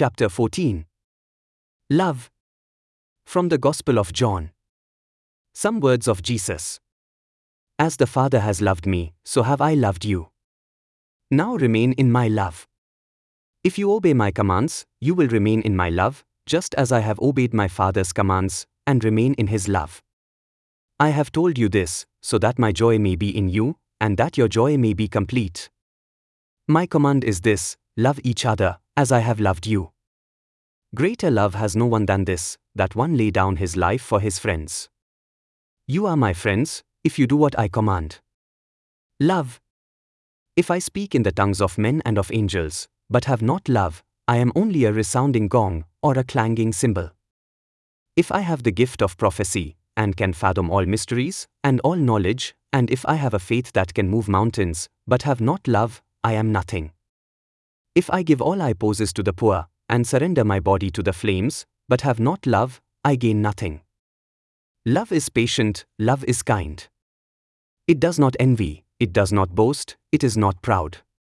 Chapter 14. Love. From the Gospel of John. Some words of Jesus. As the Father has loved me, so have I loved you. Now remain in my love. If you obey my commands, you will remain in my love, just as I have obeyed my Father's commands, and remain in his love. I have told you this, so that my joy may be in you, and that your joy may be complete. My command is this: love each other, as I have loved you. Greater love has no one than this, that one lay down his life for his friends. You are my friends, if you do what I command. Love. If I speak in the tongues of men and of angels, but have not love, I am only a resounding gong, or a clanging cymbal. If I have the gift of prophecy, and can fathom all mysteries, and all knowledge, and if I have a faith that can move mountains, but have not love, I am nothing. If I give all I possess to the poor, and surrender my body to the flames, but have not love, I gain nothing. Love is patient, love is kind. It does not envy, it does not boast, it is not proud.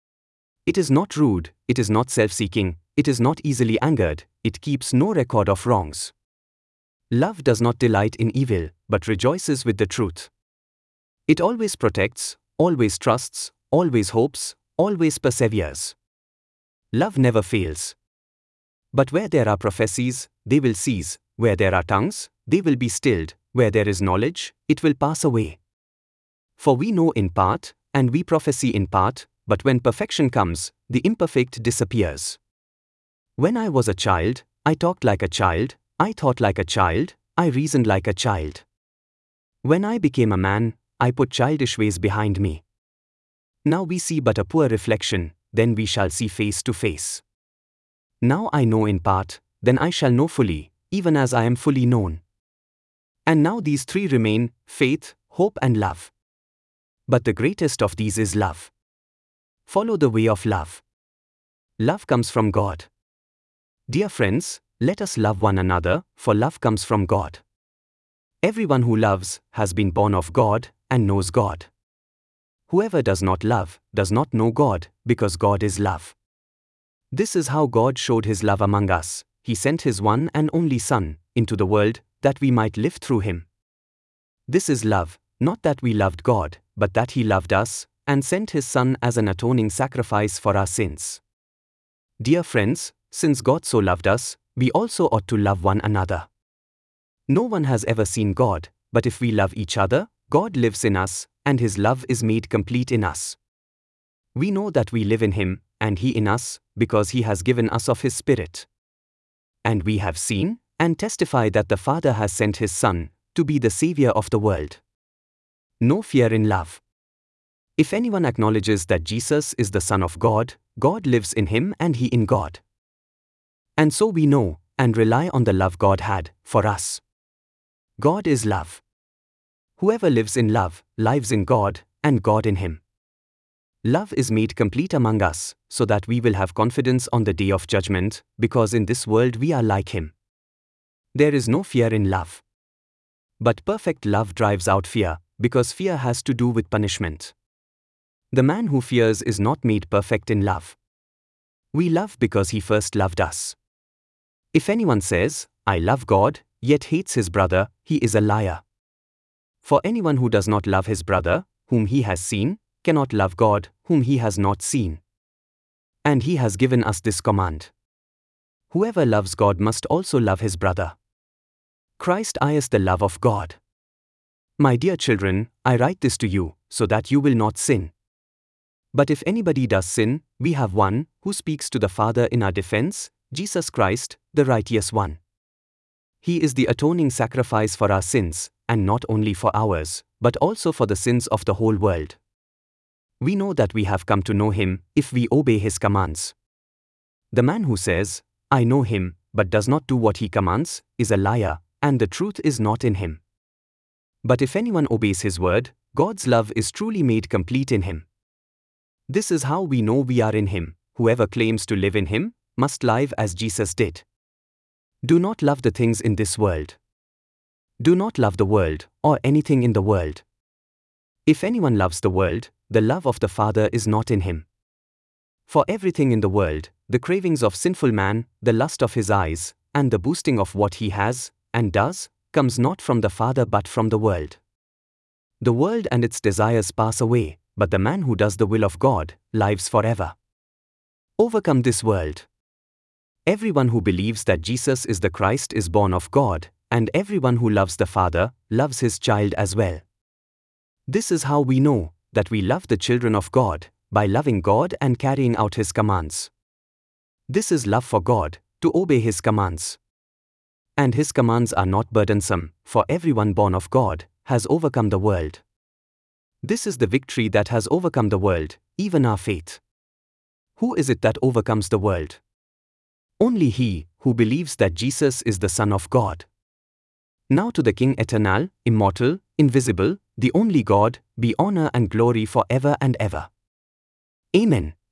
It is not rude, it is not self-seeking, it is not easily angered, it keeps no record of wrongs. Love does not delight in evil, but rejoices with the truth. It always protects, always trusts, always hopes, always perseveres. Love never fails. But where there are prophecies, they will cease; where there are tongues, they will be stilled; where there is knowledge, it will pass away. For we know in part, and we prophesy in part, but when perfection comes, the imperfect disappears. When I was a child, I talked like a child, I thought like a child, I reasoned like a child. When I became a man, I put childish ways behind me. Now we see but a poor reflection, then we shall see face to face. Now I know in part, then I shall know fully, even as I am fully known. And now these three remain: faith, hope and love. But the greatest of these is love. Follow the way of love. Love comes from God. Dear friends, let us love one another, for love comes from God. Everyone who loves has been born of God and knows God. Whoever does not love does not know God, because God is love. This is how God showed his love among us: he sent his one and only Son into the world, that we might live through him. This is love, not that we loved God, but that he loved us, and sent his Son as an atoning sacrifice for our sins. Dear friends, since God so loved us, we also ought to love one another. No one has ever seen God, but if we love each other, God lives in us, and his love is made complete in us. We know that we live in him, and he in us, because he has given us of his Spirit. And we have seen, and testify that the Father has sent his Son, to be the Savior of the world. No fear in love. If anyone acknowledges that Jesus is the Son of God, God lives in him and he in God. And so we know, and rely on the love God had for us. God is love. Whoever lives in love, lives in God, and God in him. Love is made complete among us, so that we will have confidence on the day of judgment, because in this world we are like him. There is no fear in love. But perfect love drives out fear, because fear has to do with punishment. The man who fears is not made perfect in love. We love because he first loved us. If anyone says, "I love God," yet hates his brother, he is a liar. For anyone who does not love his brother, whom he has seen, cannot love God, whom he has not seen. And he has given us this command: whoever loves God must also love his brother. Christ is the love of God. My dear children, I write this to you, so that you will not sin. But if anybody does sin, we have one who speaks to the Father in our defense, Jesus Christ, the righteous one. He is the atoning sacrifice for our sins, and not only for ours, but also for the sins of the whole world. We know that we have come to know him, if we obey his commands. The man who says, "I know him," but does not do what he commands, is a liar, and the truth is not in him. But if anyone obeys his word, God's love is truly made complete in him. This is how we know we are in him: whoever claims to live in him, must live as Jesus did. Do not love the things in this world. Do not love the world, or anything in the world. If anyone loves the world, the love of the Father is not in him. For everything in the world, the cravings of sinful man, the lust of his eyes, and the boasting of what he has, and does, comes not from the Father but from the world. The world and its desires pass away, but the man who does the will of God lives forever. Overcome this world. Everyone who believes that Jesus is the Christ is born of God, and everyone who loves the Father loves his child as well. This is how we know that we love the children of God, by loving God and carrying out his commands. This is love for God, to obey his commands. And his commands are not burdensome, for everyone born of God has overcome the world. This is the victory that has overcome the world, even our faith. Who is it that overcomes the world? Only he who believes that Jesus is the Son of God. Now to the King eternal, immortal, invisible, the only God, be honor and glory forever and ever. Amen.